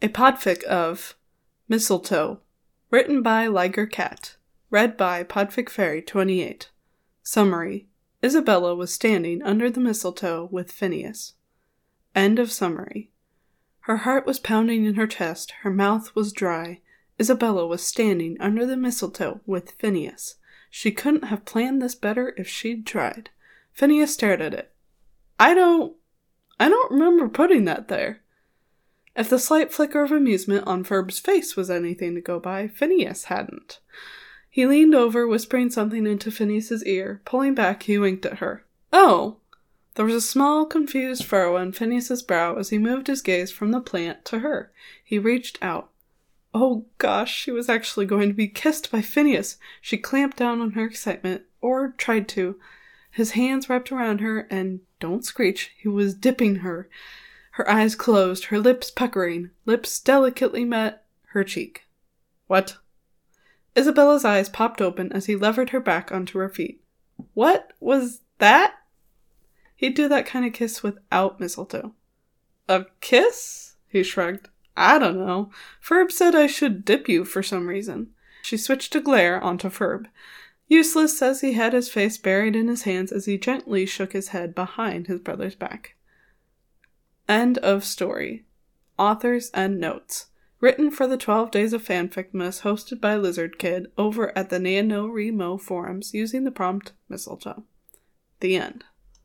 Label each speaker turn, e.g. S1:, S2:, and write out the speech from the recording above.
S1: A podfic of Mistletoe, written by Liger Cat, read by Podfic Fairy 28. Summary: Isabella was standing under the mistletoe with Phineas. End of summary. Her heart was pounding in her chest, her mouth was dry. Isabella was standing under the mistletoe with Phineas. She couldn't have planned this better if she'd tried. Phineas stared at it. I don't remember putting that there. If the slight flicker of amusement on Ferb's face was anything to go by, Phineas hadn't. He leaned over, whispering something into Phineas's ear. Pulling back, he winked at her. Oh! There was a small, confused furrow on Phineas's brow as he moved his gaze from the plant to her. He reached out. Oh gosh, she was actually going to be kissed by Phineas! She clamped down on her excitement, or tried to. His hands wrapped around her, and, don't screech, he was dipping her. Her eyes closed, her lips puckering, lips delicately met her cheek. What? Isabella's eyes popped open as he levered her back onto her feet. What was that? He'd do that kind of kiss without mistletoe. A kiss? He shrugged. I don't know. Ferb said I should dip you for some reason. She switched a glare onto Ferb. Useless, as he had his face buried in his hands as he gently shook his head behind his brother's back. End of story. Authors and notes. Written for the 12 Days of Fanficmas hosted by Lizard Kid over at the NaNoWriMo forums using the prompt mistletoe. The end.